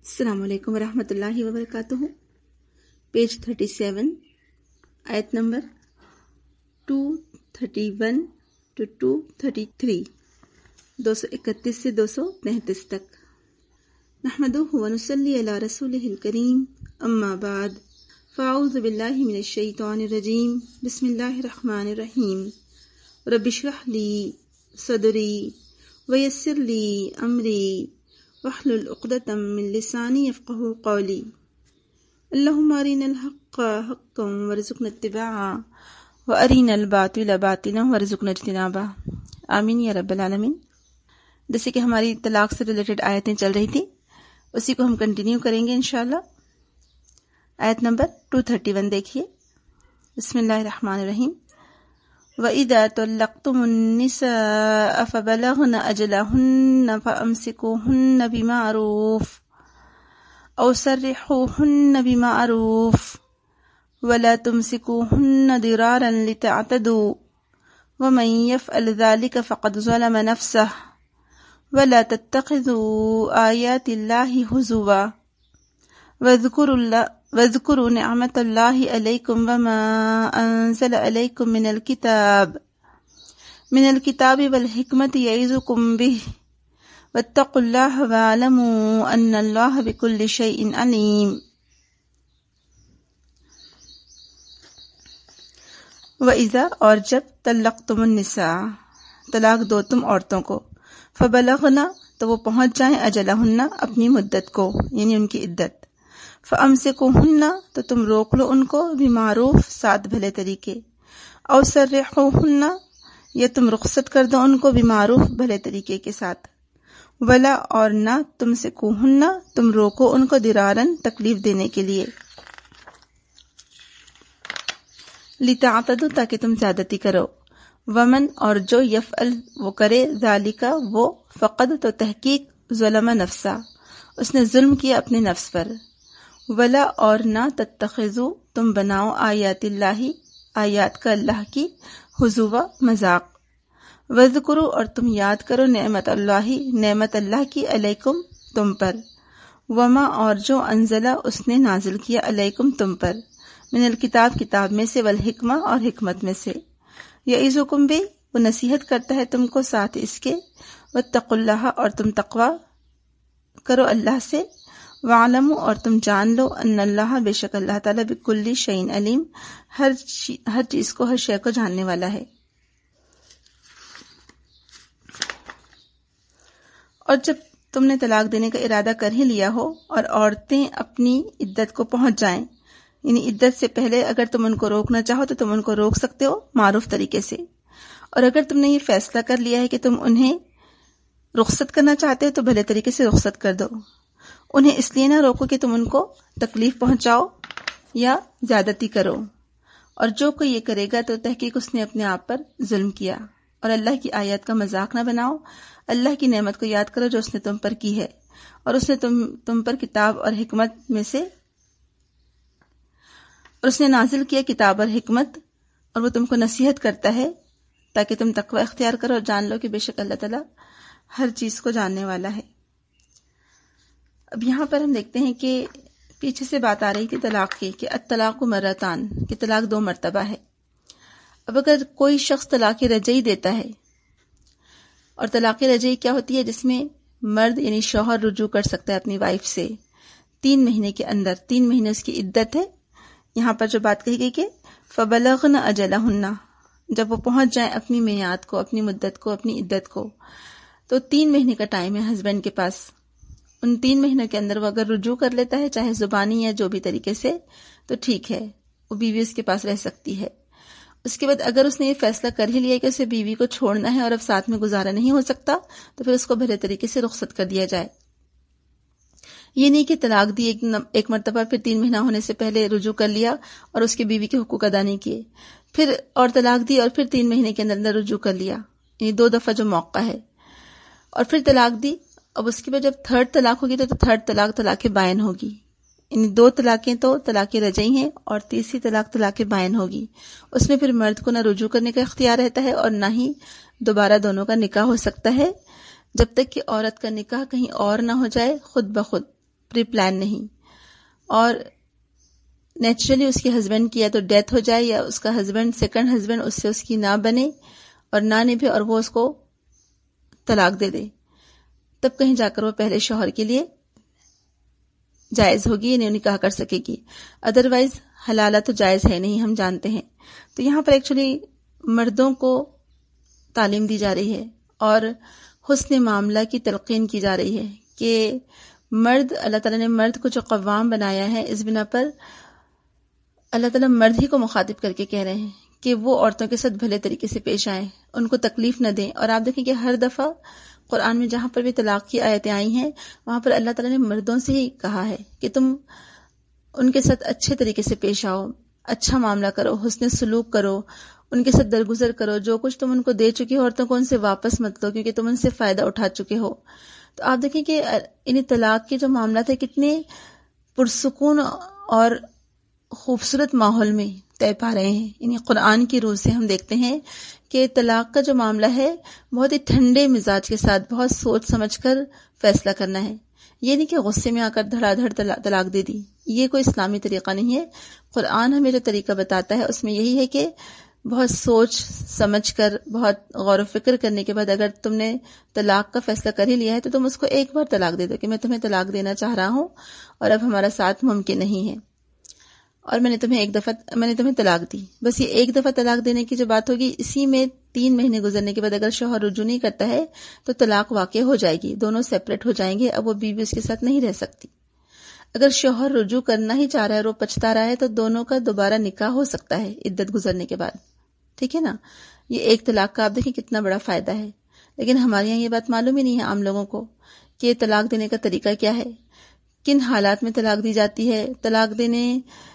السلام علیکم ورحمۃ اللہ وبرکاتہ۔ پیج 37، آیت نمبر 231 to 233، 231 سے 233 تک۔ نحمدہ ونصلی علی رسولہ الکریم، اما بعد، فاعوذ باللہ من الشیطان الرجیم، بسم اللہ الرحمن الرحیم۔ رب اشرح لی صدری ویسر لی امری واحلل عقدۃ من لسانی یفقہوا قولی۔ اللہم ارنا الحق حقا وارزقنا اتباعہ وارنا الباطل باطلا وارزقنا اجتنابہ، آمین یا رب العالمین۔ جیسے کہ ہماری طلاق سے ریلیٹڈ آیتیں چل رہی تھیں، اسی کو ہم کنٹینیو کریں گے انشاءاللہ۔ آیت نمبر 231 دیکھیے، بسم اللہ الرحمن الرحیم۔ وَإِذَا طَلَّقْتُمُ النِّسَاءَ فَبَلَغْنَ أَجَلَهُنَّ فَأَمْسِكُوهُنَّ بِمَعْرُوفٍ أَوْ سَرِّحُوهُنَّ بِمَعْرُوفٍ وَلَا تُمْسِكُوهُنَّ ضِرَارًا لِتَعْتَدُوا وَمَنْ يَفْعَلْ ذَلِكَ فَقَدْ ظَلَمَ نَفْسَهُ وَلَا تَتَّخِذُوا آيَاتِ اللَّهِ هُزُوًا وَاذْكُرُوا نِعْمَةَ اللَّهِ عَلَيْكُمْ وَمَا أَنزَلَ عَلَيْكُمْ مِنَ الْكِتَابِ وَالْحِكْمَةِ يَعِظُكُمْ بِهِ وَاتَّقُوا اللَّهَ وَاعْلَمُوا أَنَّ اللَّهَ بِكُلِّ شَيْءٍ عَلِيمٌ۔ وَإِذَا، اور جب، طَلَّقْتُمُ النِّسَاءَ، طلاق دو تم عورتوں کو، فَبَلَغْنَ، تو وہ پہنچ جائیں، أَجَلَهُنَّ، اپنی مدت کو، یعنی ان کی عدت، فَأَمْسِكُوهُنَّ، تو تم روک لو ان کو، بِمَعْرُوف، ساتھ بھلے طریقے، أَوْ سَرِّحُوهُنَّ، یا تم رخصت کر دو ان کو، بِمَعْرُوف، بھلے طریقے کے ساتھ، وَلَا، اور نہ، تُمْسِكُوهُنَّ، تم روکو ان کو، ضِرَارًا، تکلیف دینے کے لیے، لِتَعْتَدُوا، تاکہ تم زیادتی کرو، ومن، اور جو، یفعل، وہ کرے، ذالکا، وہ، فقد، تو تحقیق، ظلم نفسا، اس نے ظلم کیا اپنے نفس پر، ولا، اور نہ، تتخذو، تم بناؤ، آیات اللہ، آیات کا اللہ کی، ہزوا، مذاق، وذکرو، اور تم یاد کرو، نعمت اللہ، نعمت اللہ کی، علیکم، تم پر، وما، اور جو، انزلہ، اس نے نازل کیا، علیکم، تم پر، من الکتاب، کتاب میں سے، والحکمہ، اور حکمت میں سے، یعظکم بھی، وہ نصیحت کرتا ہے تم کو ساتھ اس کے، واتقوا اللہ، اور تم تقوی کرو اللہ سے، وَاعْلَمُوا، اور تم جان لو، ان اللہ، بے شک اللہ تعالیٰ، بِكُلِّ شَيْءٍ عَلِيمٌ، ہر چیز کو، ہر شے کو جاننے والا ہے۔ اور جب تم نے طلاق دینے کا ارادہ کر ہی لیا ہو اور عورتیں اپنی عدت کو پہنچ جائیں، یعنی عدت سے پہلے اگر تم ان کو روکنا چاہو تو تم ان کو روک سکتے ہو معروف طریقے سے، اور اگر تم نے یہ فیصلہ کر لیا ہے کہ تم انہیں رخصت کرنا چاہتے ہو تو بھلے طریقے سے رخصت کر دو، انہیں اس لیے نہ روکو کہ تم ان کو تکلیف پہنچاؤ یا زیادتی کرو، اور جو کوئی یہ کرے گا تو تحقیق اس نے اپنے آپ پر ظلم کیا، اور اللہ کی آیات کا مذاق نہ بناؤ، اللہ کی نعمت کو یاد کرو جو اس نے تم پر کی ہے، اور اس نے تم پر کتاب اور حکمت میں سے، اور اس نے نازل کیا کتاب اور حکمت، اور وہ تم کو نصیحت کرتا ہے تاکہ تم تقوی اختیار کرو اور جان لو کہ بے شک اللہ تعالیٰ ہر چیز کو جاننے والا ہے۔ اب یہاں پر ہم دیکھتے ہیں کہ پیچھے سے بات آ رہی تھی طلاق کی، کہ الطلاق مرتان، کہ طلاق دو مرتبہ ہے۔ اب اگر کوئی شخص طلاق رجعی دیتا ہے، اور طلاق رجعی کیا ہوتی ہے، جس میں مرد یعنی شوہر رجوع کر سکتا ہے اپنی وائف سے 3 مہینے کے اندر، 3 مہینے اس کی عدت ہے۔ یہاں پر جو بات کہی گئی کہ فَبَلَغْنَ أَجَلَهُنَّ، جب وہ پہنچ جائیں اپنی میعاد کو، اپنی مدت کو، اپنی عدت کو، تو 3 مہینے کا ٹائم ہے ہسبینڈ کے پاس۔ ان 3 مہینوں کے اندر وہ اگر رجوع کر لیتا ہے، چاہے زبانی یا جو بھی طریقے سے، تو ٹھیک ہے، وہ بیوی اس کے پاس رہ سکتی ہے۔ اس کے بعد اگر اس نے یہ فیصلہ کر ہی لیا کہ اسے بیوی کو چھوڑنا ہے اور اب ساتھ میں گزارا نہیں ہو سکتا، تو پھر اس کو بھلے طریقے سے رخصت کر دیا جائے۔ یہ نہیں کہ طلاق دی ایک مرتبہ، پھر 3 مہینہ ہونے سے پہلے رجوع کر لیا اور اس کے بیوی کے حقوق ادا نہیں کیے، پھر اور طلاق دی اور پھر 3 مہینے کے اندر رجوع کر لیا، یعنی 2 دفعہ جو موقع ہے، اور پھر طلاق دی۔ اب اس کے بعد جب 3rd طلاق ہوگی تو 3rd طلاق طلاق بائن ہوگی، یعنی 2 طلاقیں تو طلاق رجعی ہیں، اور تیسری طلاق طلاق بائن ہوگی۔ اس میں پھر مرد کو نہ رجوع کرنے کا اختیار رہتا ہے اور نہ ہی دوبارہ دونوں کا نکاح ہو سکتا ہے، جب تک کہ عورت کا نکاح کہیں اور نہ ہو جائے خود بخود، پری پلان نہیں، اور نیچرلی اس کے ہسبینڈ کی یا تو ڈیتھ ہو جائے یا اس کا ہسبینڈ سیکنڈ ہسبینڈ اس سے اس کی نہ بنے اور نہ نبھے اور وہ اس کو طلاق دے دے، تب کہیں جا کر وہ پہلے شوہر کے لیے جائز ہوگی، یعنی نکاح کر سکے گی، ادروائز حلالہ تو جائز ہے نہیں، ہم جانتے ہیں۔ تو یہاں پر ایکچولی مردوں کو تعلیم دی جا رہی ہے اور حسن معاملہ کی تلقین کی جا رہی ہے کہ مرد، اللہ تعالیٰ نے مرد کو جو قوام بنایا ہے، اس بنا پر اللہ تعالیٰ مرد ہی کو مخاطب کر کے کہہ رہے ہیں کہ وہ عورتوں کے ساتھ بھلے طریقے سے پیش آئیں، ان کو تکلیف نہ دیں۔ اور آپ دیکھیں کہ ہر دفعہ قرآن میں جہاں پر بھی طلاق کی آیتیں آئی ہیں وہاں پر اللہ تعالیٰ نے مردوں سے ہی کہا ہے کہ تم ان کے ساتھ اچھے طریقے سے پیش آؤ، اچھا معاملہ کرو، حسن سلوک کرو، ان کے ساتھ درگزر کرو، جو کچھ تم ان کو دے چکے ہو عورتوں کو ان سے واپس مت لو کیونکہ تم ان سے فائدہ اٹھا چکے ہو۔ تو آپ دیکھیں کہ انہیں طلاق کے جو معاملات ہیں کتنے پرسکون اور خوبصورت ماحول میں طے پا رہے ہیں، یعنی قرآن کی روح سے ہم دیکھتے ہیں کہ طلاق کا جو معاملہ ہے بہت ہی ٹھنڈے مزاج کے ساتھ بہت سوچ سمجھ کر فیصلہ کرنا ہے، یہ نہیں کہ غصے میں آ کر دھڑا دھڑ طلاق دے دی، یہ کوئی اسلامی طریقہ نہیں ہے۔ قرآن ہمیں جو طریقہ بتاتا ہے اس میں یہی ہے کہ بہت سوچ سمجھ کر، بہت غور و فکر کرنے کے بعد اگر تم نے طلاق کا فیصلہ کر ہی لیا ہے تو تم اس کو ایک بار طلاق دے دو کہ میں تمہیں طلاق دینا چاہ رہا ہوں اور اب ہمارا ساتھ ممکن نہیں ہے، اور میں نے تمہیں طلاق دی۔ بس یہ ایک دفعہ طلاق دینے کی جو بات ہوگی، اسی میں 3 مہینے گزرنے کے بعد اگر شوہر رجوع نہیں کرتا ہے تو طلاق واقع ہو جائے گی، دونوں سیپریٹ ہو جائیں گے، اب وہ بیوی اس کے ساتھ نہیں رہ سکتی۔ اگر شوہر رجوع کرنا ہی چاہ رہا ہے اور وہ پچھتا رہا ہے تو دونوں کا دوبارہ نکاح ہو سکتا ہے عدت گزرنے کے بعد، ٹھیک ہے نا۔ یہ ایک طلاق کا آپ دیکھیں کتنا بڑا فائدہ ہے، لیکن ہمارے یہاں یہ بات معلوم ہی نہیں ہے عام لوگوں کو کہ طلاق دینے کا طریقہ کیا ہے، کن حالات میں طلاق دی جاتی ہے، طلاق دینے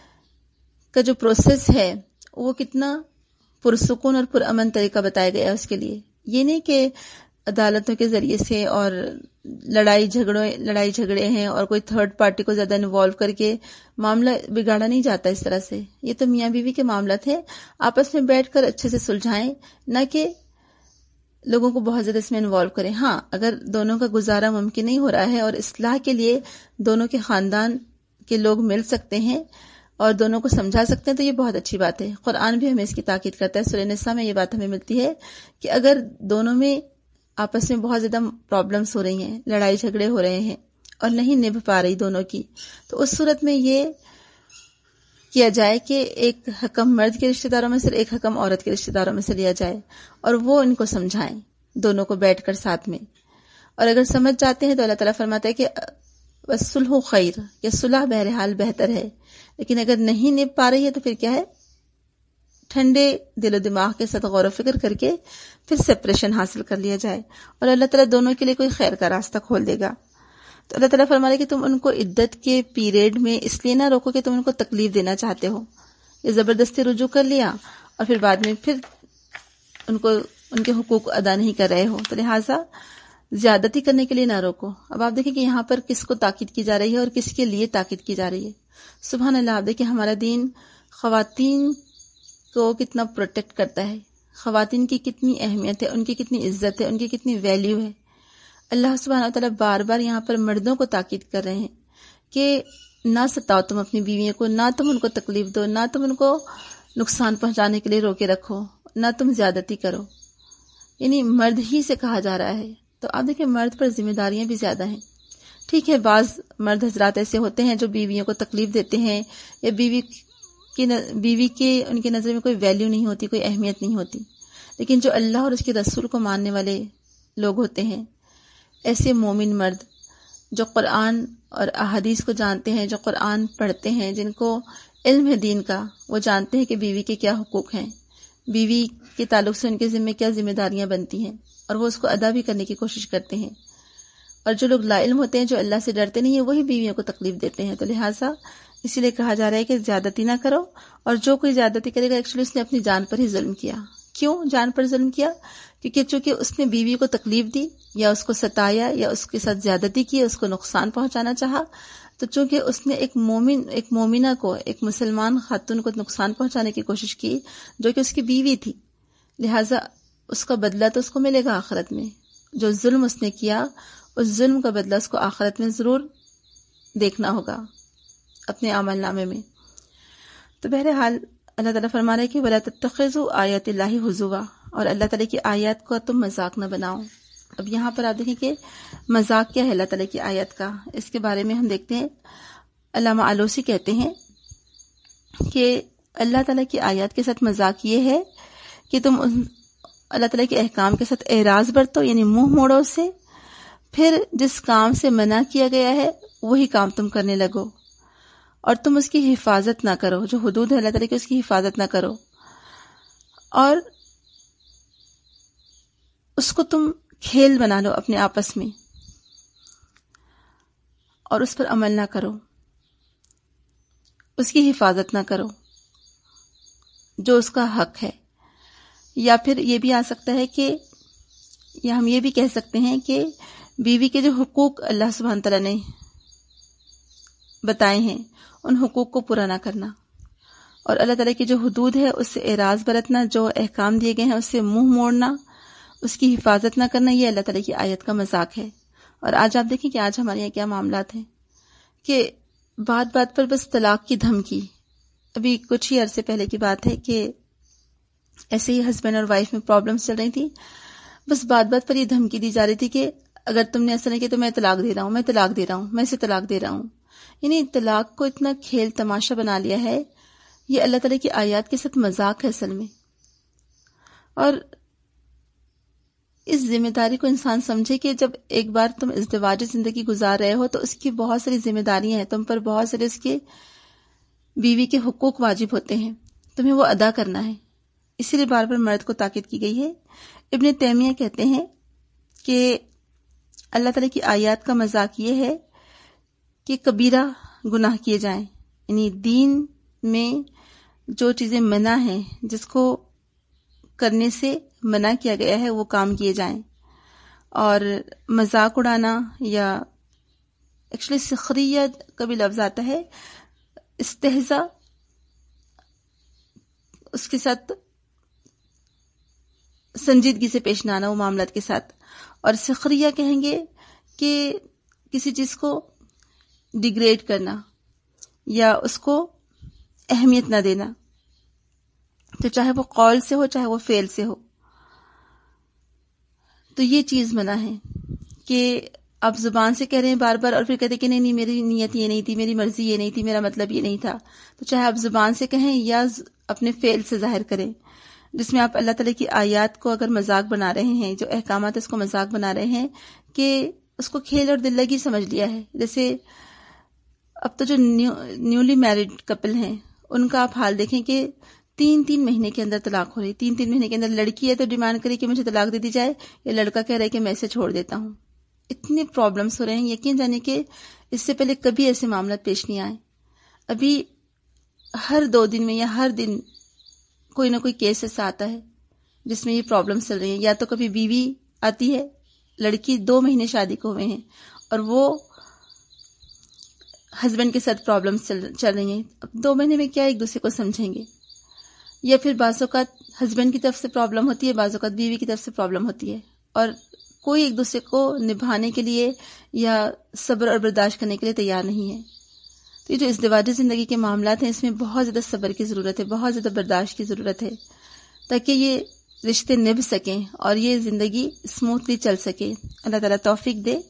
کا جو پروسیس ہے وہ کتنا پرسکون اور پرامن طریقہ بتایا گیا ہے اس کے لیے۔ یہ نہیں کہ عدالتوں کے ذریعے سے اور لڑائی جھگڑے ہیں اور کوئی تھرڈ پارٹی کو زیادہ انوالو کر کے معاملہ بگاڑا نہیں جاتا اس طرح سے، یہ تو میاں بیوی کے معاملات ہیں، آپس میں بیٹھ کر اچھے سے سلجھائیں، نہ کہ لوگوں کو بہت زیادہ اس میں انوالو کریں۔ ہاں، اگر دونوں کا گزارا ممکن نہیں ہو رہا ہے اور اصلاح کے لیے دونوں کے خاندان کے لوگ مل سکتے ہیں اور دونوں کو سمجھا سکتے ہیں تو یہ بہت اچھی بات ہے۔ قرآن بھی ہمیں اس کی تاکید کرتا ہے، سورہ نساء میں یہ بات ہمیں ملتی ہے کہ اگر دونوں میں آپس میں بہت زیادہ پرابلمز ہو رہی ہیں، لڑائی جھگڑے ہو رہے ہیں اور نہیں نبھ پا رہی دونوں کی، تو اس صورت میں یہ کیا جائے کہ ایک حکم مرد کے رشتہ داروں میں سے ایک حکم عورت کے رشتہ داروں میں سے لیا جائے اور وہ ان کو سمجھائیں دونوں کو بیٹھ کر ساتھ میں، اور اگر سمجھ جاتے ہیں تو اللہ تعالیٰ فرماتا ہے کہ وَالصُّلْحُ خَيْرٌ، کہ صلح بہرحال بہتر ہے، لیکن اگر نہیں نبھ پا رہی ہے تو پھر کیا ہے، ٹھنڈے دل و دماغ کے ساتھ غور و فکر کر کے پھر سپریشن حاصل کر لیا جائے اور اللہ تعالیٰ دونوں کے لیے کوئی خیر کا راستہ کھول دے گا۔ تو اللہ تعالیٰ فرما رہا ہے کہ تم ان کو عدت کے پیریڈ میں اس لیے نہ روکو کہ تم ان کو تکلیف دینا چاہتے ہو، یہ زبردستی رجوع کر لیا اور پھر بعد میں پھر ان کے حقوق ادا نہیں کر رہے ہو، تو لہٰذا زیادتی کرنے کے لیے نہ روکو۔ اب آپ دیکھیں کہ یہاں پر کس کو تاکید کی جا رہی ہے اور کس کے لیے تاکید کی جا رہی ہے۔ سبحان اللہ، آپ دیکھیں ہمارا دین خواتین کو کتنا پروٹیکٹ کرتا ہے، خواتین کی کتنی اہمیت ہے، ان کی کتنی عزت ہے، ان کی کتنی ویلیو ہے۔ اللہ سبحانہ وتعالیٰ بار بار یہاں پر مردوں کو تاکید کر رہے ہیں کہ نہ ستاؤ تم اپنی بیویوں کو، نہ تم ان کو تکلیف دو، نہ تم ان کو نقصان پہنچانے کے لیے روکے رکھو، نہ تم زیادتی کرو، یعنی مرد ہی سے کہا جا رہا ہے۔ تو آپ دیکھیں مرد پر ذمہ داریاں بھی زیادہ ہیں۔ ٹھیک ہے، بعض مرد حضرات ایسے ہوتے ہیں جو بیویوں کو تکلیف دیتے ہیں یا بیوی کی ان کی نظر میں کوئی ویلیو نہیں ہوتی، کوئی اہمیت نہیں ہوتی، لیکن جو اللہ اور اس کے رسول کو ماننے والے لوگ ہوتے ہیں، ایسے مومن مرد جو قرآن اور احادیث کو جانتے ہیں، جو قرآن پڑھتے ہیں، جن کو علم ہے دین کا، وہ جانتے ہیں کہ بیوی کے کیا حقوق ہیں، بیوی کے تعلق سے ان کے ذمہ کیا ذمہ داریاں بنتی ہیں، اور وہ اس کو ادا بھی کرنے کی کوشش کرتے ہیں۔ اور جو لوگ لا علم ہوتے ہیں، جو اللہ سے ڈرتے نہیں ہیں، وہی بیویوں کو تکلیف دیتے ہیں۔ تو لہٰذا اسی لیے کہا جا رہا ہے کہ زیادتی نہ کرو، اور جو کوئی زیادتی کرے گا ایکچولی اس نے اپنی جان پر ہی ظلم کیا۔ کیوں جان پر ظلم کیا؟ کیونکہ چونکہ اس نے بیوی کو تکلیف دی یا اس کو ستایا یا اس کے ساتھ زیادتی کی، اس کو نقصان پہنچانا چاہا، تو چونکہ اس نے ایک مومنہ کو، ایک مسلمان خاتون کو نقصان پہنچانے کی کوشش کی جو کہ اس کی بیوی تھی، لہٰذا اس کا بدلہ تو اس کو ملے گا آخرت میں۔ جو ظلم اس نے کیا، اس ظلم کا بدلہ اس کو آخرت میں ضرور دیکھنا ہوگا اپنے عمل نامے میں. تو بہرحال اللہ تعالیٰ فرما رہے کہ وَلَا تَتَّخِذُوا آیَاتِ اللَّهِ ہُزُوًا، اور اللہ تعالیٰ کی آیات کو تم مذاق نہ بناؤ. اب یہاں پر آپ دیکھیں کہ مذاق کیا ہے اللہ تعالیٰ کی آیات کا. اس کے بارے میں ہم دیکھتے ہیں، علامہ آلوسی کہتے ہیں کہ اللہ تعالیٰ کی آیات کے ساتھ مذاق یہ ہے کہ تم اللہ تعالیٰ کے احکام کے ساتھ اعراض برتو، یعنی منہ موڑو اس سے، پھر جس کام سے منع کیا گیا ہے وہی کام تم کرنے لگو، اور تم اس کی حفاظت نہ کرو، جو حدود ہے اللہ تعالیٰ کی اس کی حفاظت نہ کرو، اور اس کو تم کھیل بنا لو اپنے آپس میں، اور اس پر عمل نہ کرو، اس کی حفاظت نہ کرو جو اس کا حق ہے. یا پھر یہ بھی آ سکتا ہے کہ، یا ہم یہ بھی کہہ سکتے ہیں کہ بیوی کے جو حقوق اللہ سبحانہ تعالیٰ نے بتائے ہیں ان حقوق کو پورا نہ کرنا، اور اللہ تعالیٰ کی جو حدود ہے اس سے اعراض برتنا، جو احکام دیے گئے ہیں اس سے منہ موڑنا، اس کی حفاظت نہ کرنا، یہ اللہ تعالیٰ کی آیت کا مذاق ہے. اور آج آپ دیکھیں کہ آج ہمارے یہاں کیا معاملات ہیں کہ بات بات پر بس طلاق کی دھمکی. ابھی کچھ ہی عرصے پہلے کی بات ہے کہ ایسے ہی ہسبینڈ اور وائف میں پرابلمس چل رہی تھی، بس بات بات پر یہ دھمکی دی جا رہی تھی کہ اگر تم نے ایسا نہیں کیا تو میں طلاق دے رہا ہوں، میں طلاق دے رہا ہوں، میں اسے طلاق دے رہا ہوں. یعنی طلاق کو اتنا کھیل تماشا بنا لیا ہے. یہ اللہ تعالیٰ کی آیات کے ساتھ مذاق ہے اصل میں. اور اس ذمہ داری کو انسان سمجھے کہ جب ایک بار تم ازدواجی زندگی گزار رہے ہو تو اس کی بہت ساری ذمہ داریاں ہیں، تم پر بہت سارے اس کے بیوی کے حقوق واجب ہوتے ہیں، تمہیں وہ ادا کرنا ہے. اسی لیے بار بار مرد کو تاکید کی گئی ہے. ابن تیمیہ کہتے ہیں کہ اللہ تعالیٰ کی آیات کا مذاق یہ ہے کہ کبیرہ گناہ کیے جائیں، یعنی دین میں جو چیزیں منع ہیں، جس کو کرنے سے منع کیا گیا ہے وہ کام کیے جائیں. اور مذاق اڑانا، یا ایکچولی سخریہ کا بھی لفظ آتا ہے، استہزاء، اس کے ساتھ سنجیدگی سے پیش نہ آنا وہ معاملات کے ساتھ. اور سخریہ کہیں گے کہ کسی چیز کو ڈیگریڈ کرنا یا اس کو اہمیت نہ دینا، تو چاہے وہ قول سے ہو چاہے وہ فعل سے ہو. تو یہ چیز منع ہے کہ آپ زبان سے کہہ رہے ہیں بار بار اور پھر کہتے کہ نہیں میری نیت یہ نہیں تھی، میری مرضی یہ نہیں تھی، میرا مطلب یہ نہیں تھا. تو چاہے آپ زبان سے کہیں یا اپنے فعل سے ظاہر کریں، جس میں آپ اللہ تعالیٰ کی آیات کو اگر مذاق بنا رہے ہیں، جو احکامات اس کو مذاق بنا رہے ہیں، کہ اس کو کھیل اور دل لگی سمجھ لیا ہے. جیسے اب تو جو نیولی میرڈ کپل ہیں ان کا آپ حال دیکھیں کہ 3 مہینے کے اندر طلاق ہو رہی. 3 مہینے کے اندر لڑکی ہے تو ڈیمانڈ کرے کہ مجھے طلاق دے دی جائے، یا لڑکا کہہ رہا ہے کہ میں اسے چھوڑ دیتا ہوں. اتنے پرابلمس ہو رہے ہیں، یقین جانے کہ اس سے پہلے کبھی ایسے معاملات پیش نہیں آئے. ابھی ہر 2 دن میں یا ہر دن کوئی نہ کوئی کیس ایسا آتا ہے جس میں یہ پرابلمس چل رہی ہیں. یا تو کبھی بیوی آتی ہے، لڑکی 2 مہینے شادی کو ہوئے ہیں اور وہ ہسبینڈ کے ساتھ پرابلمس چل رہی ہیں. اب 2 مہینے میں کیا ایک دوسرے کو سمجھیں گے؟ یا پھر بعض اوقات ہسبینڈ کی طرف سے پرابلم ہوتی ہے، بعض اوقات بیوی کی طرف سے پرابلم ہوتی ہے، اور کوئی ایک دوسرے کو نبھانے کے لیے یا صبر اور برداشت کرنے کے لیے تیار نہیں ہے. تو یہ جو ازدواجی زندگی کے معاملات ہیں، اس میں بہت زیادہ صبر کی ضرورت ہے، بہت زیادہ برداشت کی ضرورت ہے، تاکہ یہ رشتے نبھ سکیں اور یہ زندگی اسموتھلی چل سکے. اللہ تعالیٰ توفیق دے.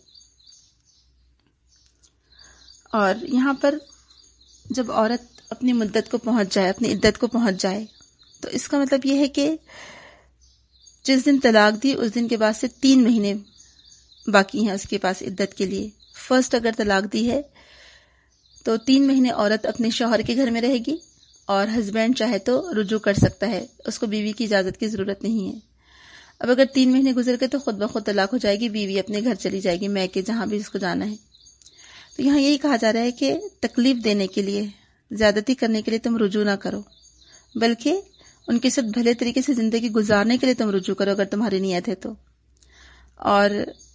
اور یہاں پر جب عورت اپنی مدت کو پہنچ جائے، اپنی عدت کو پہنچ جائے، تو اس کا مطلب یہ ہے کہ جس دن طلاق دی اس دن کے بعد سے 3 مہینے باقی ہیں اس کے پاس عدت کے لیے. فرسٹ اگر طلاق دی ہے تو 3 مہینے عورت اپنے شوہر کے گھر میں رہے گی، اور ہسبینڈ چاہے تو رجوع کر سکتا ہے، اس کو بیوی کی اجازت کی ضرورت نہیں ہے. اب اگر 3 مہینے گزر گئے تو خود بخود طلاق ہو جائے گی، بیوی اپنے گھر چلی جائے گی، میکے جہاں بھی اس کو جانا ہے. تو یہاں یہی کہا جا رہا ہے کہ تکلیف دینے کے لیے، زیادتی کرنے کے لیے تم رجوع نہ کرو، بلکہ ان کے ساتھ بھلے طریقے سے زندگی گزارنے کے لیے تم رجوع کرو اگر تمہاری نیت ہے تو. اور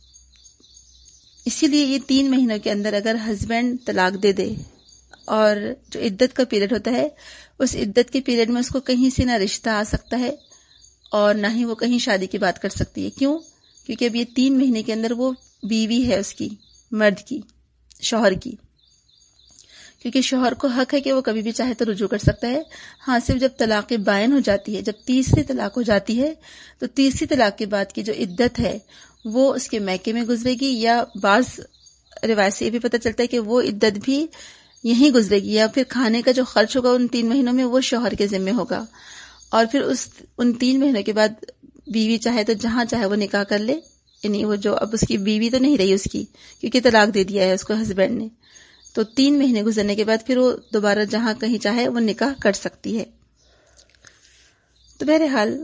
اسی لیے یہ 3 مہینوں کے اندر اگر ہسبینڈ طلاق دے دے، اور جو عدت کا پیریڈ ہوتا ہے اس عدت کے پیریڈ میں اس کو کہیں سے نہ رشتہ آ سکتا ہے اور نہ ہی وہ کہیں شادی کی بات کر سکتی ہے. کیوں؟ کیونکہ اب یہ 3 مہینے کے اندر وہ بیوی ہے اس کی، مرد کی، شوہر کی. کیونکہ شوہر کو حق ہے کہ وہ کبھی بھی چاہے تو رجوع کر سکتا ہے. ہاں صرف جب طلاق بائن ہو جاتی ہے، جب تیسری طلاق ہو جاتی ہے، تو تیسری طلاق کے بعد کی جو عدت ہے وہ اس کے میکے میں گزرے گی، یا بعض روایت سے یہ بھی پتہ چلتا ہے کہ وہ عدت بھی یہیں گزرے گی، یا پھر کھانے کا جو خرچ ہوگا ان 3 مہینوں میں وہ شوہر کے ذمہ ہوگا. اور پھر ان 3 مہینوں کے بعد بیوی چاہے تو جہاں چاہے وہ نکاح کر لے، یعنی وہ جو اب اس کی بیوی تو نہیں رہی اس کی، کیونکہ طلاق دے دیا ہے اس کو ہسبینڈ نے، تو 3 مہینے گزرنے کے بعد پھر وہ دوبارہ جہاں کہیں چاہے وہ نکاح کر سکتی ہے. تو بہرحال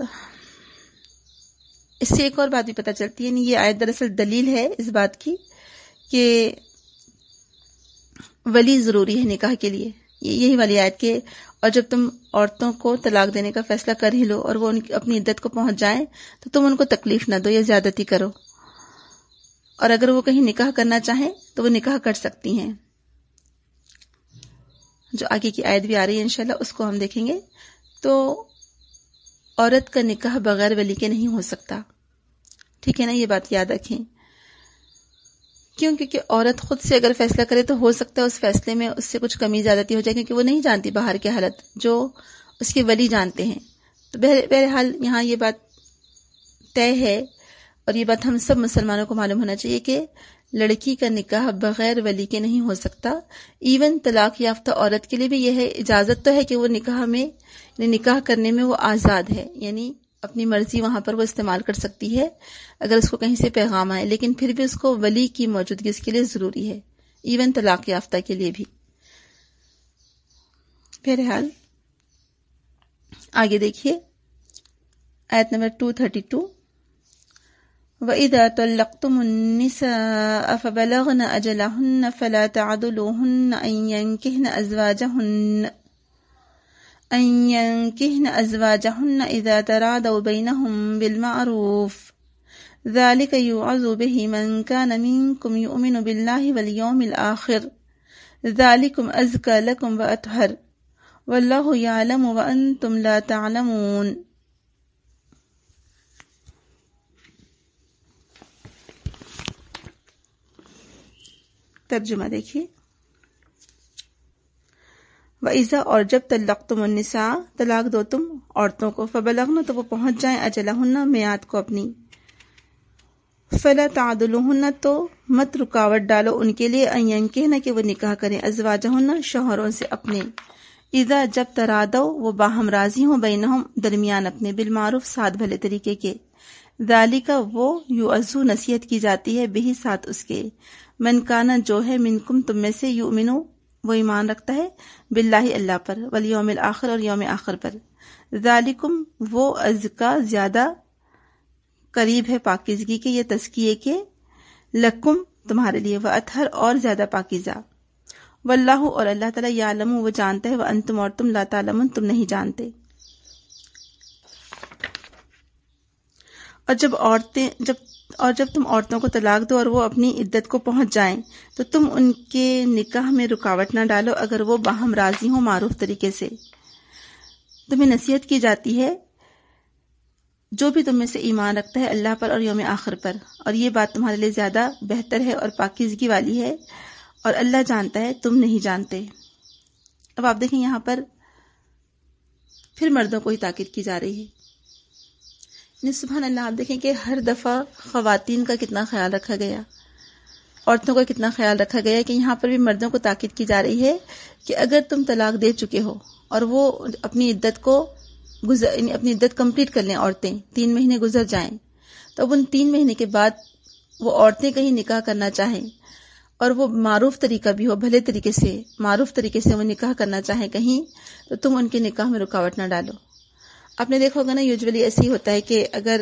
اس سے ایک اور بات بھی پتہ چلتی ہے، یعنی یہ آیت دراصل دلیل ہے اس بات کی کہ ولی ضروری ہے نکاح کے لیے. یہی والی آیت کے اور جب تم عورتوں کو طلاق دینے کا فیصلہ کر ہی لو اور وہ اپنی عدت کو پہنچ جائیں تو تم ان کو تکلیف نہ دو یا زیادتی کرو، اور اگر وہ کہیں نکاح کرنا چاہیں تو وہ نکاح کر سکتی ہیں. جو آگے کی آیت بھی آ رہی ہے انشاءاللہ اس کو ہم دیکھیں گے. تو عورت کا نکاح بغیر ولی کے نہیں ہو سکتا، ٹھیک ہے نا، یہ بات یاد رکھیں. کیوں؟ کیونکہ عورت خود سے اگر فیصلہ کرے تو ہو سکتا ہے اس فیصلے میں اس سے کچھ کمی زیادتی ہو جائے، کیونکہ وہ نہیں جانتی باہر کی حالت، جو اس کے ولی جانتے ہیں. تو بہرحال یہاں یہ بات طے ہے، اور یہ بات ہم سب مسلمانوں کو معلوم ہونا چاہیے کہ لڑکی کا نکاح بغیر ولی کے نہیں ہو سکتا. ایون طلاق یافتہ عورت کے لیے بھی یہ ہے، اجازت تو ہے کہ وہ نکاح میں، یعنی نکاح کرنے میں وہ آزاد ہے، یعنی اپنی مرضی وہاں پر وہ استعمال کر سکتی ہے اگر اس کو کہیں سے پیغام آئے، لیکن پھر بھی اس کو ولی کی موجودگی اس کے لیے ضروری ہے، ایون طلاق یافتہ کے لیے بھی. بہرحال آگے دیکھیے آیت نمبر 232. وَإِذَا طَلَّقْتُمُ النِّسَاءَ فَبَلَغْنَ أَجَلَهُنَّ فَلَا تَعْضُلُوهُنَّ أَن يَنكِحْنَ أَزْوَاجَهُنَّ إِذَا تَرَاضَوْا بَيْنَهُم بِالْمَعْرُوفِ ذَلِكَ يُوعَظُ بِهِ مَن كَانَ مِنكُمْ يُؤْمِنُ بِاللَّهِ وَالْيَوْمِ الْآخِرِ ذَلِكُمْ أَزْكَىٰ لَكُمْ وَأَطْهَرُ وَاللَّهُ يَعْلَمُ وَأَنتُمْ لَا تَعْلَمُونَ. ترجمہ دیکھیے. وَإِذَا اور جب طَلَّقْتُمُ النِّسَاءَ طلاق دو تم عورتوں کو، فَبَلَغْنَ تو وہ پہنچ جائیں، أَجَلَهُنَّ میعاد کو اپنی، فَلَا تَعْضُلُوهُنَّ تو مت رکاوٹ ڈالو ان کے لیے، أَن يَنكِحْنَ کہ وہ نکاح کریں، أَزْوَاجَهُنَّ شوہروں سے اپنے، اذا جب ترادو وہ باہم راضی ہوں، بینہم درمیان اپنے، بالمعروف ساتھ بھلے طریقے کے، ذالک وہ یعظ نصیحت کی جاتی ہے، بہی ساتھ اس کے، من کانا جو ہے، منکم تم میں سے، یؤمنو وہ ایمان رکھتا ہے، باللہ اللہ پر، والیوم الآخر اور یوم آخر پر، ذالکم وہ ازکا زیادہ قریب ہے پاکیزگی کے یا تزکیے کے، لکم تمہارے لیے، واطہر اور زیادہ پاکیزہ، واللہ اور اللہ تعالیٰ، یعلم وہ جانتا ہے، وانتم اور تم، لا تعلمون تم نہیں جانتے. اور جب تم عورتوں کو طلاق دو اور وہ اپنی عدت کو پہنچ جائیں تو تم ان کے نکاح میں رکاوٹ نہ ڈالو اگر وہ باہم راضی ہوں معروف طریقے سے. تمہیں نصیحت کی جاتی ہے جو بھی تم میں سے ایمان رکھتا ہے اللہ پر اور یوم آخر پر، اور یہ بات تمہارے لیے زیادہ بہتر ہے اور پاکیزگی والی ہے، اور اللہ جانتا ہے تم نہیں جانتے. اب آپ دیکھیں یہاں پر پھر مردوں کو ہی تاکید کی جا رہی ہے. سبحان اللہ، آپ دیکھیں کہ ہر دفعہ خواتین کا کتنا خیال رکھا گیا، عورتوں کا کتنا خیال رکھا گیا، کہ یہاں پر بھی مردوں کو تاکید کی جا رہی ہے کہ اگر تم طلاق دے چکے ہو اور وہ اپنی عدت کمپلیٹ کر لیں، عورتیں 3 مہینے گزر جائیں، تو اب ان 3 مہینے کے بعد وہ عورتیں کہیں نکاح کرنا چاہیں اور وہ معروف طریقہ بھی ہو، بھلے طریقے سے، معروف طریقے سے وہ نکاح کرنا چاہیں کہیں، تو تم ان کے نکاح میں رکاوٹ نہ ڈالو. آپ نے دیکھا ہوگا نا، یوجولی ایسے ہی ہوتا ہے کہ اگر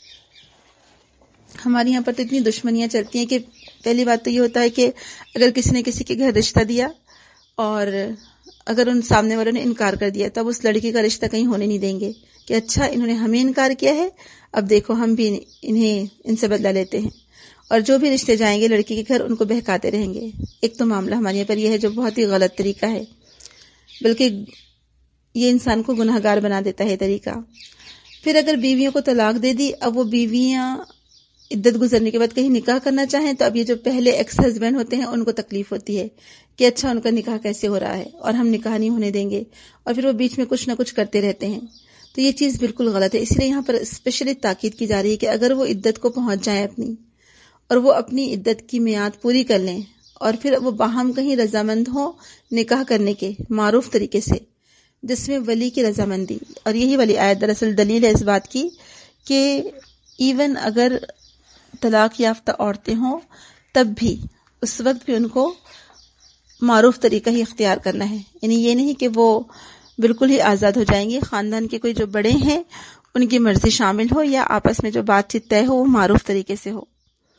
ہمارے یہاں پر تو اتنی دشمنیاں چلتی ہیں کہ پہلی بات تو یہ ہوتا ہے کہ اگر کسی نے کسی کے گھر رشتہ دیا اور اگر ان سامنے والوں نے انکار کر دیا تب اس لڑکی کا رشتہ کہیں ہونے نہیں دیں گے کہ اچھا انہوں نے ہمیں انکار کیا ہے، اب دیکھو ہم بھی ان سے بدلہ لیتے ہیں، اور جو بھی رشتے جائیں گے لڑکی کے گھر ان کو بہکاتے رہیں گے. ایک تو معاملہ ہمارے یہاں پر یہ ہے جو بہت ہی غلط طریقہ ہے، بلکہ یہ انسان کو گناہ گار بنا دیتا ہے طریقہ. پھر اگر بیویوں کو طلاق دے دی، اب وہ بیویاں عدت گزرنے کے بعد کہیں نکاح کرنا چاہیں تو اب یہ جو پہلے ایکس ہسبینڈ ہوتے ہیں ان کو تکلیف ہوتی ہے کہ اچھا ان کا نکاح کیسے ہو رہا ہے اور ہم نکاح نہیں ہونے دیں گے، اور پھر وہ بیچ میں کچھ نہ کچھ کرتے رہتے ہیں. تو یہ چیز بالکل غلط ہے. اس لیے یہاں پر اسپیشلی تاکید کی جا رہی ہے کہ اگر وہ عدت کو پہنچ جائیں اپنی، اور وہ اپنی عدت کی میعاد پوری کر لیں، اور پھر وہ باہم کہیں رضامند ہوں نکاح کرنے کے معروف طریقے سے، جس میں ولی کی رضامندی، اور یہی والی آیت دراصل دلیل ہے اس بات کی کہ ایون اگر طلاق یافتہ عورتیں ہوں تب بھی اس وقت بھی ان کو معروف طریقہ ہی اختیار کرنا ہے. یعنی یہ نہیں کہ وہ بالکل ہی آزاد ہو جائیں گے، خاندان کے کوئی جو بڑے ہیں ان کی مرضی شامل ہو یا آپس میں جو بات چیت طے ہو وہ معروف طریقے سے ہو.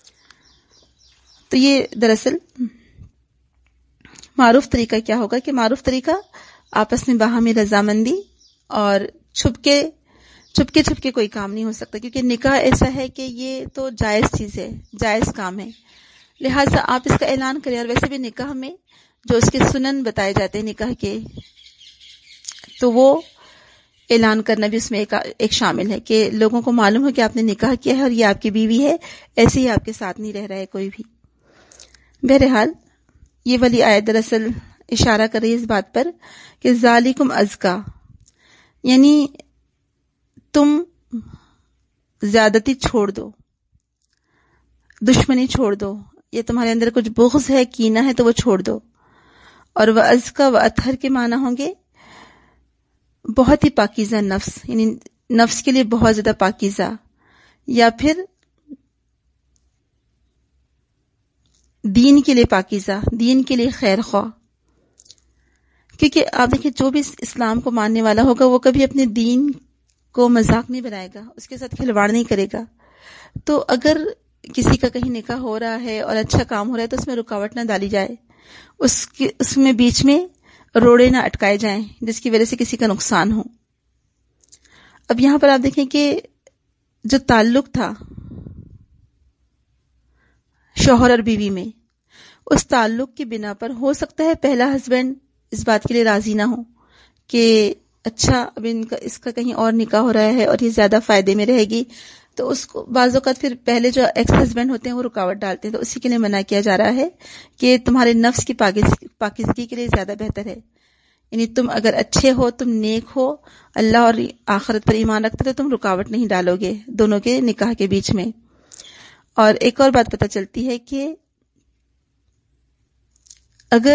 تو یہ دراصل معروف طریقہ کیا ہوگا کہ معروف طریقہ آپس میں باہمی رضامندی، اور چھپ کے کوئی کام نہیں ہو سکتا، کیونکہ نکاح ایسا ہے کہ یہ تو جائز چیز ہے، جائز کام ہے، لہٰذا آپ اس کا اعلان کریں. اور ویسے بھی نکاح میں جو اس کے سنن بتائے جاتے ہیں نکاح کے، تو وہ اعلان کرنا بھی اس میں ایک شامل ہے کہ لوگوں کو معلوم ہو کہ آپ نے نکاح کیا ہے اور یہ آپ کی بیوی ہے، ایسے ہی آپ کے ساتھ نہیں رہ رہا ہے کوئی بھی. بہرحال یہ والی آیت دراصل اشارہ کر رہی ہے اس بات پر کہ ذالکم ازکا، یعنی تم زیادتی چھوڑ دو، دشمنی چھوڑ دو، یہ تمہارے اندر کچھ بغض ہے، کینہ ہے تو وہ چھوڑ دو. اور وہ ازکا و اطہر کے معنی ہوں گے بہت ہی پاکیزہ نفس، یعنی نفس کے لیے بہت زیادہ پاکیزہ، یا پھر دین کے لیے پاکیزہ، دین کے لیے خیر خواہ. کیونکہ آپ دیکھیں جو بھی اسلام کو ماننے والا ہوگا وہ کبھی اپنے دین کو مذاق نہیں بنائے گا، اس کے ساتھ کھلواڑ نہیں کرے گا. تو اگر کسی کا کہیں نکاح ہو رہا ہے اور اچھا کام ہو رہا ہے تو اس میں رکاوٹ نہ ڈالی جائے، اس میں بیچ میں روڑے نہ اٹکائے جائیں جس کی وجہ سے کسی کا نقصان ہو. اب یہاں پر آپ دیکھیں کہ جو تعلق تھا شوہر اور بیوی میں، اس تعلق کی بنا پر ہو سکتا ہے پہلا ہسبینڈ اس بات کے لیے راضی نہ ہو کہ اچھا اب اس کا کہیں اور نکاح ہو رہا ہے اور یہ زیادہ فائدے میں رہے گی، تو اس کو بعض اوقات پھر پہلے جو ایکس ہسبینڈ ہوتے ہیں وہ رکاوٹ ڈالتے ہیں. تو اسی کے لیے منع کیا جا رہا ہے کہ تمہارے نفس کی پاکیزگی کے لیے زیادہ بہتر ہے. یعنی تم اگر اچھے ہو، تم نیک ہو، اللہ اور آخرت پر ایمان رکھتے تو تم رکاوٹ نہیں ڈالو گے دونوں کے نکاح کے بیچ میں. اور ایک اور بات پتہ چلتی ہے کہ اگر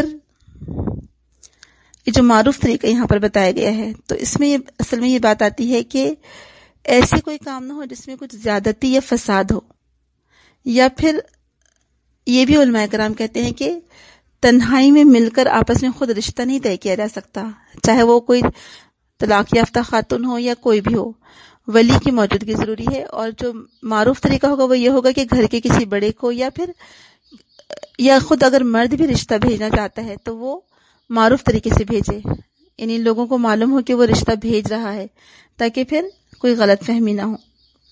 یہ جو معروف طریقہ یہاں پر بتایا گیا ہے تو اس میں اصل میں یہ بات آتی ہے کہ ایسے کوئی کام نہ ہو جس میں کچھ زیادتی یا فساد ہو، یا پھر یہ بھی علماء کرام کہتے ہیں کہ تنہائی میں مل کر آپس میں خود رشتہ نہیں طے کیا جا سکتا، چاہے وہ کوئی طلاق یافتہ خاتون ہو یا کوئی بھی ہو، ولی کی موجودگی ضروری ہے. اور جو معروف طریقہ ہوگا وہ یہ ہوگا کہ گھر کے کسی بڑے کو یا خود اگر مرد بھی رشتہ بھیجنا چاہتا ہے تو وہ معروف طریقے سے بھیجے، یعنی لوگوں کو معلوم ہو کہ وہ رشتہ بھیج رہا ہے تاکہ پھر کوئی غلط فہمی نہ ہو.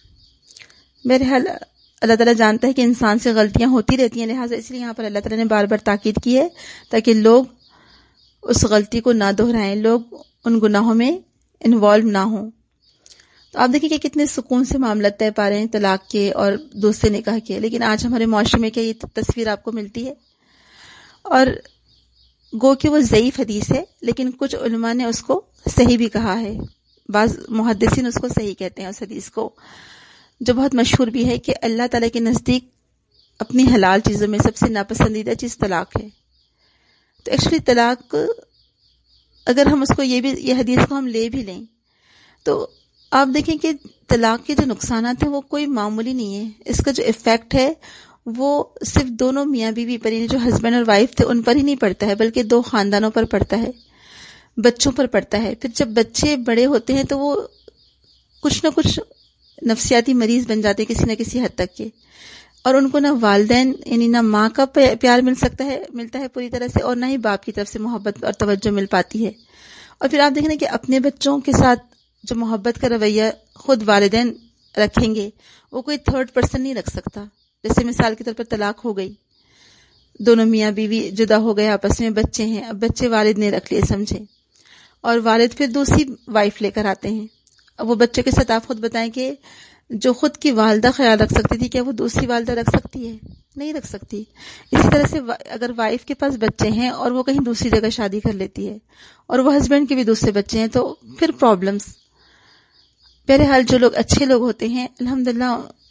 بہرحال اللہ تعالیٰ جانتا ہے کہ انسان سے غلطیاں ہوتی رہتی ہیں، لہٰذا اس لیے یہاں پر اللہ تعالیٰ نے بار بار تاکید کی ہے تاکہ لوگ اس غلطی کو نہ دہرائیں، لوگ ان گناہوں میں انوالو نہ ہوں. تو آپ دیکھیں کہ کتنے سکون سے معاملہ طے پا رہے ہیں طلاق کے اور دوسرے نکاح کے، لیکن آج ہمارے معاشرے میں کیا یہ تصویر آپ کو ملتی ہے؟ اور گو کہ وہ ضعیف حدیث ہے، لیکن کچھ علماء نے اس کو صحیح بھی کہا ہے، بعض محدثین اس کو صحیح کہتے ہیں اس حدیث کو، جو بہت مشہور بھی ہے کہ اللہ تعالیٰ کے نزدیک اپنی حلال چیزوں میں سب سے ناپسندیدہ چیز طلاق ہے. تو ایکچولی طلاق اگر ہم اس کو یہ حدیث کو ہم لے بھی لیں تو آپ دیکھیں کہ طلاق کے جو نقصانات ہیں وہ کوئی معمولی نہیں ہے. اس کا جو ایفیکٹ ہے وہ صرف دونوں میاں بیوی پر، یعنی جو ہسبینڈ اور وائف تھے ان پر ہی نہیں پڑتا ہے، بلکہ دو خاندانوں پر پڑتا ہے، بچوں پر پڑتا ہے. پھر جب بچے بڑے ہوتے ہیں تو وہ کچھ نہ کچھ نفسیاتی مریض بن جاتے ہیں کسی نہ کسی حد تک کے، اور ان کو نہ والدین یعنی نہ ماں کا پیار ملتا ہے پوری طرح سے، اور نہ ہی باپ کی طرف سے محبت اور توجہ مل پاتی ہے. اور پھر آپ دیکھیں نا کہ اپنے بچوں کے ساتھ جو محبت کا رویہ خود والدین رکھیں گے وہ کوئی تھرڈ پرسن نہیں رکھ سکتا. جیسے مثال کے طور پر طلاق ہو گئی، دونوں میاں بیوی جدا ہو گئے، آپس میں بچے ہیں، اب بچے والد نے رکھ لیے سمجھے، اور والد پھر دوسری وائف لے کر آتے ہیں. اب وہ بچے کے ساتھ آپ خود بتائیں کہ جو خود کی والدہ خیال رکھ سکتی تھی، کیا وہ دوسری والدہ رکھ سکتی ہے؟ نہیں رکھ سکتی. اسی طرح سے اگر وائف کے پاس بچے ہیں اور وہ کہیں دوسری جگہ شادی کر لیتی ہے اور وہ ہسبینڈ کے بھی دوسرے بچے ہیں، تو پھر پرابلمس. بہرحال جو لوگ اچھے لوگ ہوتے ہیں الحمدللہ،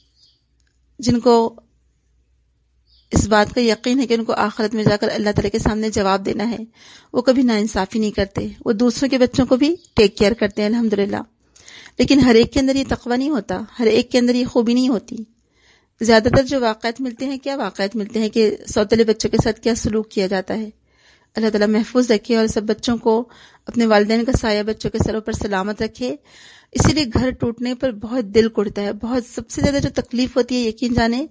جن کو اس بات کا یقین ہے کہ ان کو آخرت میں جا کر اللہ تعالیٰ کے سامنے جواب دینا ہے، وہ کبھی ناانصافی نہیں کرتے، وہ دوسروں کے بچوں کو بھی ٹیک کیئر کرتے ہیں الحمدللہ. لیکن ہر ایک کے اندر یہ تقوی نہیں ہوتا، ہر ایک کے اندر یہ خوبی نہیں ہوتی. زیادہ تر جو واقعات ملتے ہیں، کیا واقعات ملتے ہیں کہ سوتیلے بچوں کے ساتھ کیا سلوک کیا جاتا ہے. اللہ تعالیٰ محفوظ رکھے اور سب بچوں کو، اپنے والدین کا سایہ بچوں کے سروں پر سلامت رکھے. اسی لیے گھر ٹوٹنے پر بہت دل کڑتا ہے، بہت سب سے زیادہ جو تکلیف ہوتی ہے، یقین جانے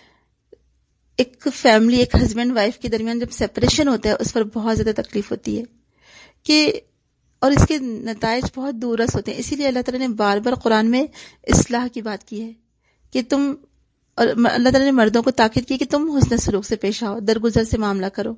ایک فیملی، ایک ہسبینڈ وائف کے درمیان جب سیپریشن ہوتا ہے اس پر بہت زیادہ تکلیف ہوتی ہے کہ، اور اس کے نتائج بہت دورس ہوتے ہیں. اسی لیے اللہ تعالیٰ نے بار بار قرآن میں اصلاح کی بات کی ہے کہ تم، اور اللہ تعالیٰ نے مردوں کو تاکید کی کہ تم حسن سلوک سے پیش آؤ، درگزر سے معاملہ کرو.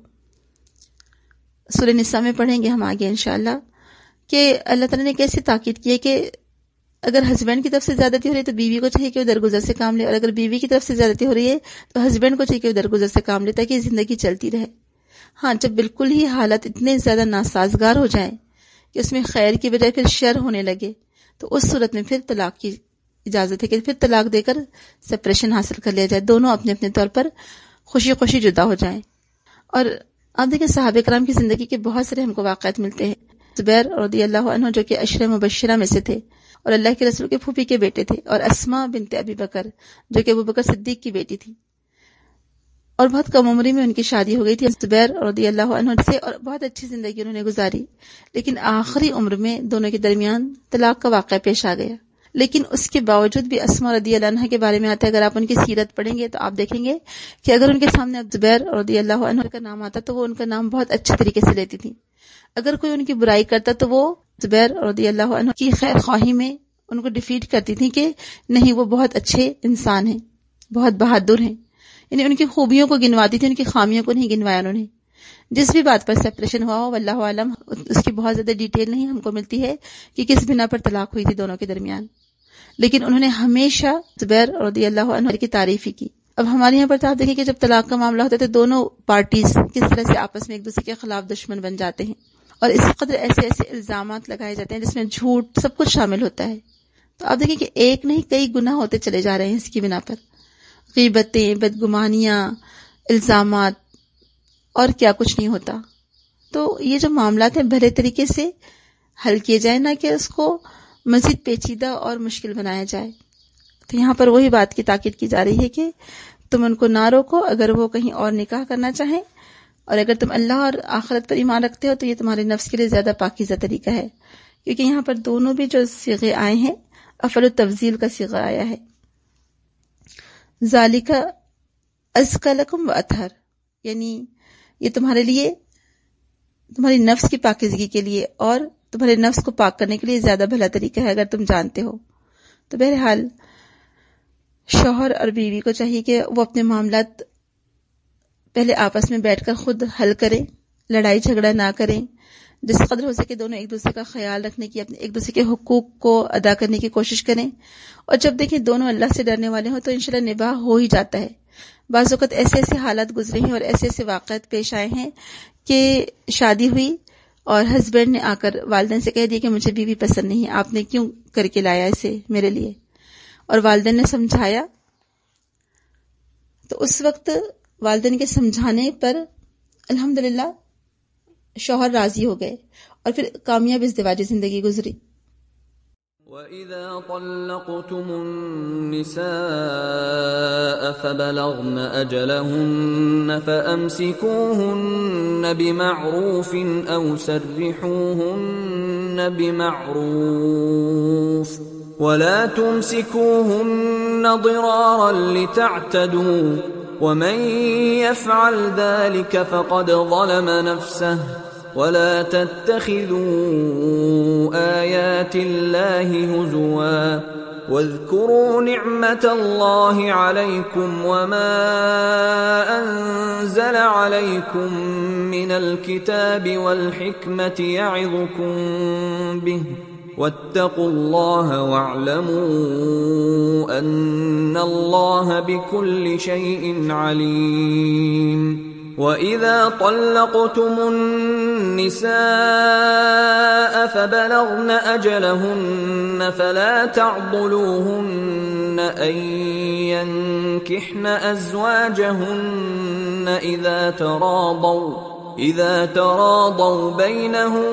سورہ نساء میں پڑھیں گے ہم آگے انشاءاللہ کہ اللہ تعالیٰ نے کیسے تاکید کی ہے کہ اگر ہسبینڈ کی طرف سے زیادتی ہو رہی ہے تو بیوی کو چاہیے کہ وہ درگزر سے کام لے، اور اگر بیوی کی طرف سے زیادتی ہو رہی ہے تو ہسبینڈ کو چاہیے کہ وہ درگزر سے کام لے، تاکہ زندگی چلتی رہے. ہاں، جب بالکل ہی حالت اتنے زیادہ ناسازگار ہو جائیں کہ اس میں خیر کی بجائے پھر شر ہونے لگے، تو اس صورت میں پھر طلاق کی اجازت ہے کہ پھر طلاق دے کر سپریشن حاصل کر لیا جائے، دونوں اپنے اپنے طور پر خوشی خوشی جدا ہو جائیں. اور آپ دیکھیں صحابہ کرام کی زندگی کے بہت سارے ہم کو واقعات ملتے ہیں. زبیر رضی اللہ عنہ جو کہ عشرہ مبشرہ میں سے تھے اور اللہ کے رسول کے پھوپھی کے بیٹے تھے، اور اسماء بنت ابی بکر جو کہ ابو بکر صدیق کی بیٹی تھی، اور بہت کم عمری میں ان کی شادی ہو گئی تھی زبیر رضی اللہ عنہ سے، اور بہت اچھی زندگی انہوں نے گزاری. لیکن آخری عمر میں دونوں کے درمیان طلاق کا واقعہ پیش آ گیا. لیکن اس کے باوجود بھی اسماء رضی اللہ عنہ کے بارے میں آتا ہے، اگر آپ ان کی سیرت پڑھیں گے تو آپ دیکھیں گے کہ اگر ان کے سامنے زبیر رضی اللہ عنہ کا نام آتا تو وہ ان کا نام بہت اچھے طریقے سے لیتی تھی. اگر کوئی ان کی برائی کرتا تو وہ زبیر رضی اللہ عنہ کی خیر خواہی میں ان کو ڈیفیٹ کرتی تھی کہ نہیں، وہ بہت اچھے انسان ہیں، بہت بہادر ہیں. یعنی ان کی خوبیوں کو گنواتی تھی، ان کی خامیوں کو نہیں گنوایا انہوں نے. جس بھی بات پر سپریشن ہوا ہو، واللہ عالم، اس کی بہت زیادہ ڈیٹیل نہیں ہم کو ملتی ہے کہ کس بنا پر طلاق ہوئی تھی دونوں کے درمیان، لیکن انہوں نے ہمیشہ زبیر رضی اللہ عنہ کی تعریف ہی کی. اب ہمارے یہاں پر تو آپ دیکھیں کہ جب طلاق کا معاملہ ہوتا ہے تو دونوں پارٹیز کس طرح سے آپس میں ایک دوسرے کے خلاف دشمن بن جاتے ہیں، اور اس قدر ایسے ایسے الزامات لگائے جاتے ہیں جس میں جھوٹ سب کچھ شامل ہوتا ہے. تو آپ دیکھیں کہ ایک نہیں کئی گناہ ہوتے چلے جا رہے ہیں اس کی بنا پر، غیبتیں، بدگمانیاں، الزامات، اور کیا کچھ نہیں ہوتا. تو یہ جو معاملات ہیں بھلے طریقے سے حل کیے جائیں، نہ کہ اس کو مزید پیچیدہ اور مشکل بنایا جائے. تو یہاں پر وہی بات کی تاکید کی جا رہی ہے کہ تم ان کو نہ روکو اگر وہ کہیں اور نکاح کرنا چاہیں، اور اگر تم اللہ اور آخرت پر ایمان رکھتے ہو تو یہ تمہارے نفس کے لیے زیادہ پاکیزہ طریقہ ہے. کیونکہ یہاں پر دونوں بھی جو صیغے آئے ہیں افعل التفضیل کا صیغہ آیا ہے. ذالک ازکی لکم واطہر، یعنی یہ تمہارے لیے، تمہاری نفس کی پاکیزگی کے لیے اور تمہارے نفس کو پاک کرنے کے لیے زیادہ بھلا طریقہ ہے اگر تم جانتے ہو. تو بہرحال شوہر اور بیوی کو چاہیے کہ وہ اپنے معاملات پہلے آپس میں بیٹھ کر خود حل کریں، لڑائی جھگڑا نہ کریں، جس قدر ہو سکے دونوں ایک دوسرے کا خیال رکھنے کی، اپنے ایک دوسرے کے حقوق کو ادا کرنے کی کوشش کریں. اور جب دیکھیں دونوں اللہ سے ڈرنے والے ہوں تو انشاءاللہ نباہ ہو ہی جاتا ہے. بعض اوقات ایسے ایسے حالات گزرے ہیں اور ایسے ایسے واقعات پیش آئے ہیں کہ شادی ہوئی اور ہسبینڈ نے آ کر والدین سے کہہ دیا کہ مجھے بیوی پسند نہیں ہے، آپ نے کیوں کر کے لایا اسے میرے لیے، اور والدین نے سمجھایا تو اس وقت والدین کے سمجھانے پر الحمدللہ شوہر راضی ہو گئے اور پھر کامیاب ازدواجی زندگی گزری. وَإِذَا طَلَّقْتُمُ النِّسَاءَ فَبَلَغْنَ أَجَلَهُنَّ فَأَمْسِكُوهُنَّ بِمَعْرُوفٍ أَوْ سَرِّحُوهُنَّ بِمَعْرُوفٍ وَلَا تُمْسِكُوهُنَّ ضِرَارًا لِتَعْتَدُوا وَمَنْ يَفْعَلْ ذَلِكَ فَقَدْ ظَلَمَ نَفْسَهُ وَلَا تَتَّخِذُوا آيَاتِ اللَّهِ هُزُوًا وَاذْكُرُوا نِعْمَةَ اللَّهِ عَلَيْكُمْ وَمَا أَنزَلَ عَلَيْكُمْ مِنَ الْكِتَابِ وَالْحِكْمَةِ يَعِظُكُمْ بِهِ واتقوا الله واعلموا أن الله بكل شيء عليم. وإذا طلقتم النساء فبلغن أجلهن فلا تعضلوهن أن ينكحن أزواجهن إذا تراضوا بينهم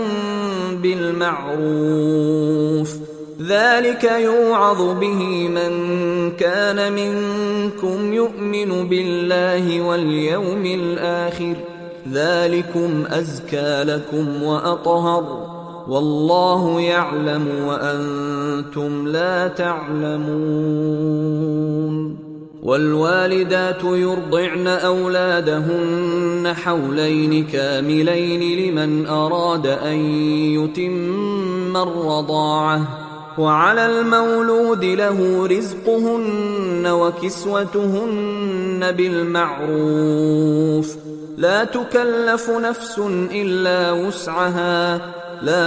بالمعروف، ذلك يوعظ به من كان منكم يؤمن بالله واليوم الآخر، ذلكم أزكى لكم وأطهر، والله يعلم وأنتم لا تعلمون. والوالدات يرضعن أولادهن حولين كاملين لمن أراد أن يتم الرضاعة، وعلى المولود له رزقهن وكسوتهن بالمعروف، لا تكلف نفس إلا وسعها، لا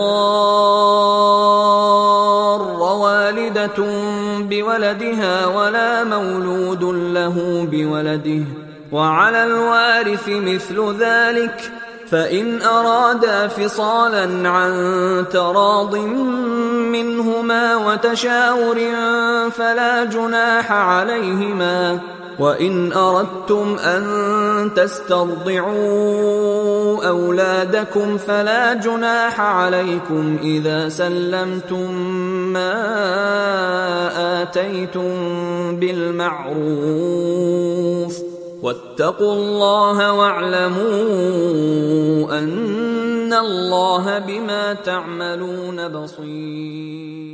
تضار والدة بولدها ولا مولود له بولده، وعلى الوارث مثل ذلك، فإن أرادا فصالا عن تراض منهما وتشاور فلا جناح عليهما، وإن أردتم أن تسترضعوا أولادكم فلا جناح عليكم إذا سلمتم ما آتيتم بالمعروف، واتقوا الله واعلموا أن الله بما تعملون بصير.